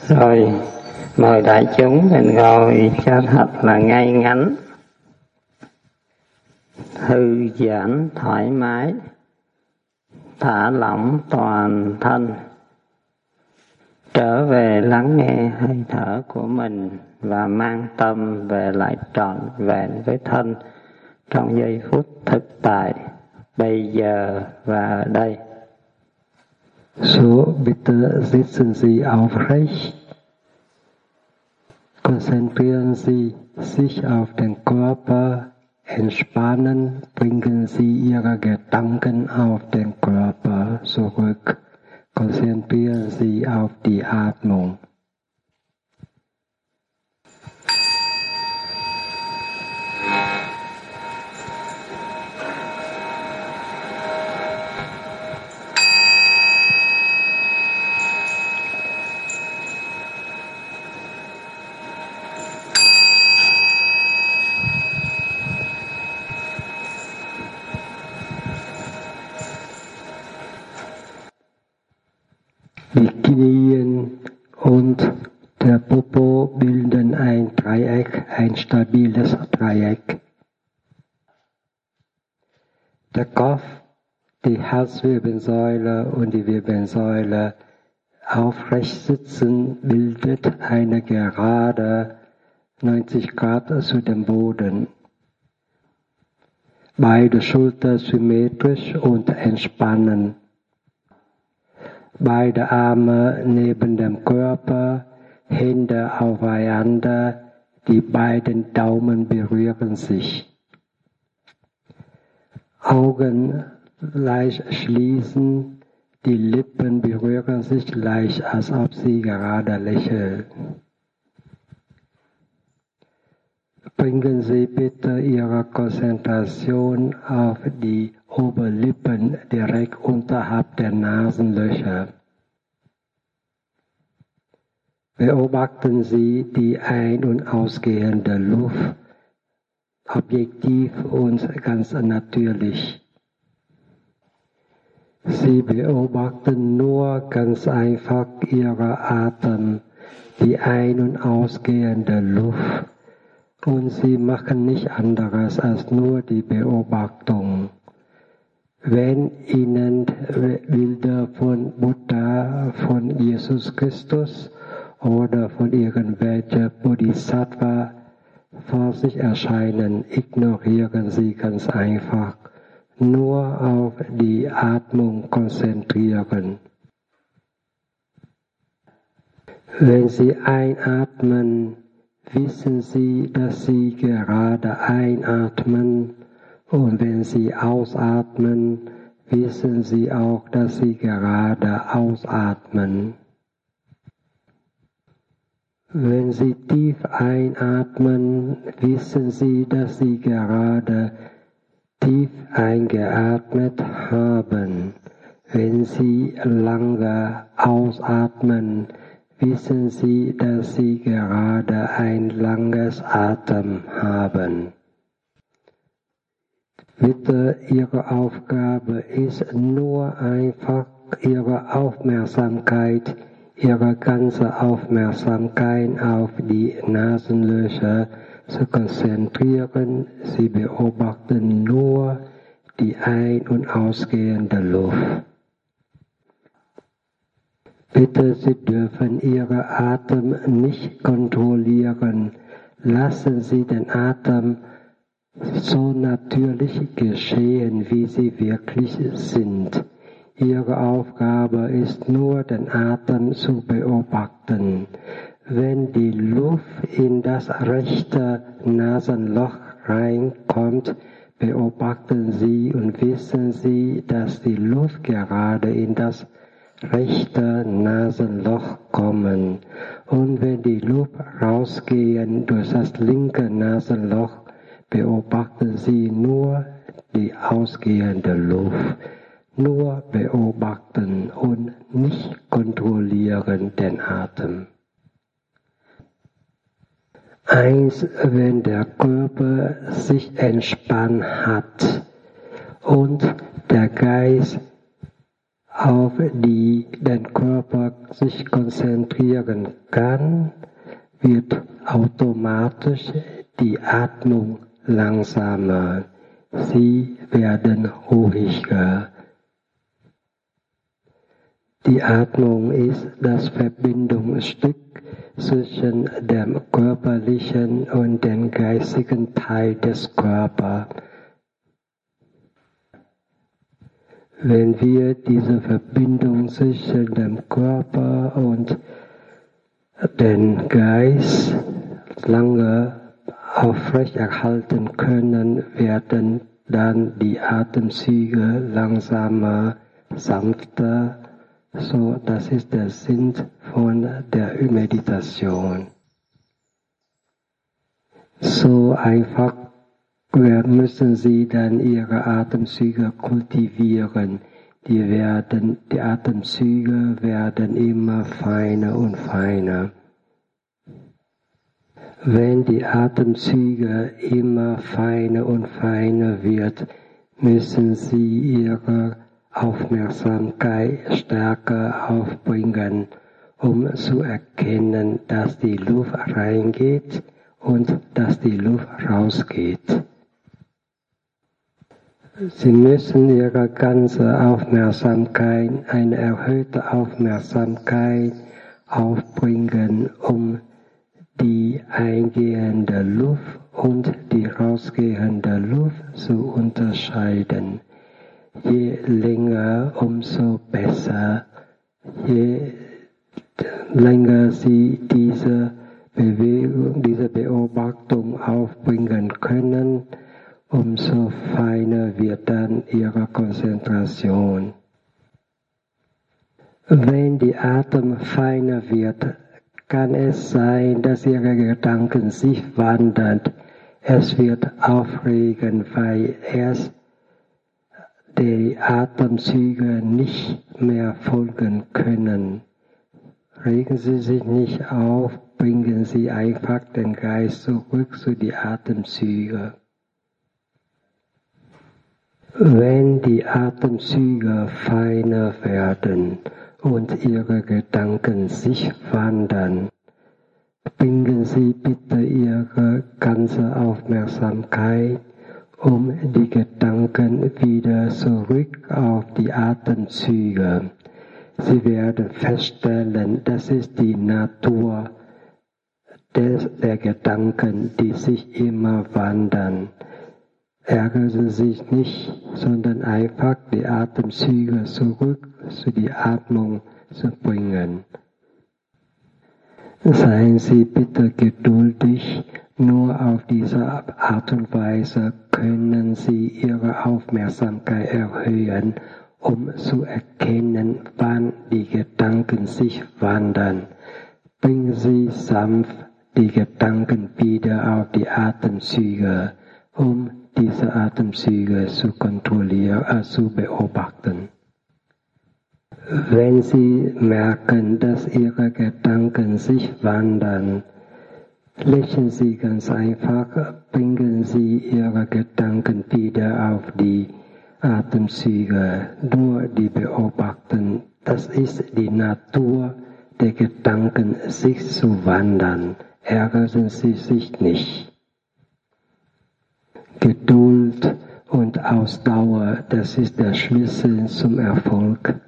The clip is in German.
Rồi, mời đại chúng mình ngồi cho thật là ngay ngắn, thư giãn thoải mái, thả lỏng toàn thân, trở về lắng nghe hơi thở của mình và mang tâm về lại trọn vẹn với thân trong giây phút thực tại, bây giờ và ở đây. So bitte sitzen Sie aufrecht, konzentrieren Sie sich auf den Körper, entspannen, bringen Sie Ihre Gedanken auf den Körper zurück, konzentrieren Sie auf die Atmung. Die Knie und der Popo bilden ein Dreieck, ein stabiles Dreieck. Der Kopf, die Halswirbelsäule und die Wirbelsäule aufrecht sitzen, bildet eine Gerade 90 Grad zu dem Boden. Beide Schultern symmetrisch und entspannen. Beide Arme neben dem Körper, Hände aufeinander, die beiden Daumen berühren sich. Augen leicht schließen, die Lippen berühren sich leicht, als ob sie gerade lächeln. Bringen Sie bitte Ihre Konzentration auf die Oberlippen direkt unterhalb der Nasenlöcher. Beobachten Sie die ein- und ausgehende Luft, objektiv und ganz natürlich. Sie beobachten nur ganz einfach Ihren Atem, die ein- und ausgehende Luft. Und Sie machen nicht anderes als nur die Beobachtung. Wenn Ihnen Bilder von Buddha, von Jesus Christus oder von irgendwelchen Bodhisattva vor sich erscheinen, ignorieren Sie ganz einfach. Nur auf die Atmung konzentrieren. Wenn Sie einatmen, wissen Sie, dass Sie gerade einatmen, und wenn Sie ausatmen, wissen Sie auch, dass Sie gerade ausatmen. Wenn Sie tief einatmen, wissen Sie, dass Sie gerade tief eingeatmet haben. Wenn Sie lange ausatmen, wissen Sie, dass Sie gerade ein langes Atem haben. Bitte, Ihre Aufgabe ist nur einfach Ihre Aufmerksamkeit, Ihre ganze Aufmerksamkeit auf die Nasenlöcher zu konzentrieren. Sie beobachten nur die ein- und ausgehende Luft. Bitte, Sie dürfen Ihren Atem nicht kontrollieren. Lassen Sie den Atem so natürlich geschehen, wie Sie wirklich sind. Ihre Aufgabe ist nur, den Atem zu beobachten. Wenn die Luft in das rechte Nasenloch reinkommt, beobachten Sie und wissen Sie, dass die Luft gerade in das rechte Nasenloch kommen. Und wenn die Luft rausgehen durch das linke Nasenloch, beobachten Sie nur die ausgehende Luft. Nur beobachten und nicht kontrollieren den Atem. Wenn der Körper sich entspannt hat und der Geist auf die den Körper sich konzentrieren kann, wird automatisch die Atmung langsamer. Sie werden ruhiger. Die Atmung ist das Verbindungsstück zwischen dem körperlichen und dem geistigen Teil des Körpers. Wenn wir diese Verbindung zwischen dem Körper und dem Geist lange aufrechterhalten können, werden dann die Atemzüge langsamer, sanfter. So, das ist der Sinn von der Meditation. So einfach müssen Sie dann Ihre Atemzüge kultivieren. Die Atemzüge werden immer feiner und feiner. Wenn die Atemzüge immer feiner und feiner wird, müssen Sie Ihre Aufmerksamkeit stärker aufbringen, um zu erkennen, dass die Luft reingeht und dass die Luft rausgeht. Sie müssen Ihre ganze Aufmerksamkeit, eine erhöhte Aufmerksamkeit aufbringen, um die eingehende Luft und die rausgehende Luft zu unterscheiden. Je länger, umso besser. Je länger Sie diese Bewegung, diese Beobachtung aufbringen können, umso feiner wird dann Ihre Konzentration. Wenn die Atem feiner wird, kann es sein, dass Ihre Gedanken sich wandern. Es wird aufregend, weil erst die Atemzüge nicht mehr folgen können. Regen Sie sich nicht auf, bringen Sie einfach den Geist zurück zu den Atemzügen. Wenn die Atemzüge feiner werden und Ihre Gedanken sich wandern, bringen Sie bitte Ihre ganze Aufmerksamkeit, um die Gedanken wieder zurück auf die Atemzüge. Sie werden feststellen, das ist die Natur der Gedanken, die sich immer wandern. Ärgern Sie sich nicht, sondern einfach die Atemzüge zurück zu der Atmung zu bringen. Seien Sie bitte geduldig, nur auf diese Art und Weise können Sie Ihre Aufmerksamkeit erhöhen, um zu erkennen, wann die Gedanken sich wandern. Bringen Sie sanft die Gedanken wieder auf die Atemzüge, um diese Atemzüge zu kontrollieren, zu beobachten. Wenn Sie merken, dass Ihre Gedanken sich wandern, lächeln Sie ganz einfach, bringen Sie Ihre Gedanken wieder auf die Atemzüge, nur die beobachten. Das ist die Natur der Gedanken, sich zu wandern. Ärgern Sie sich nicht. Geduld und Ausdauer, das ist der Schlüssel zum Erfolg.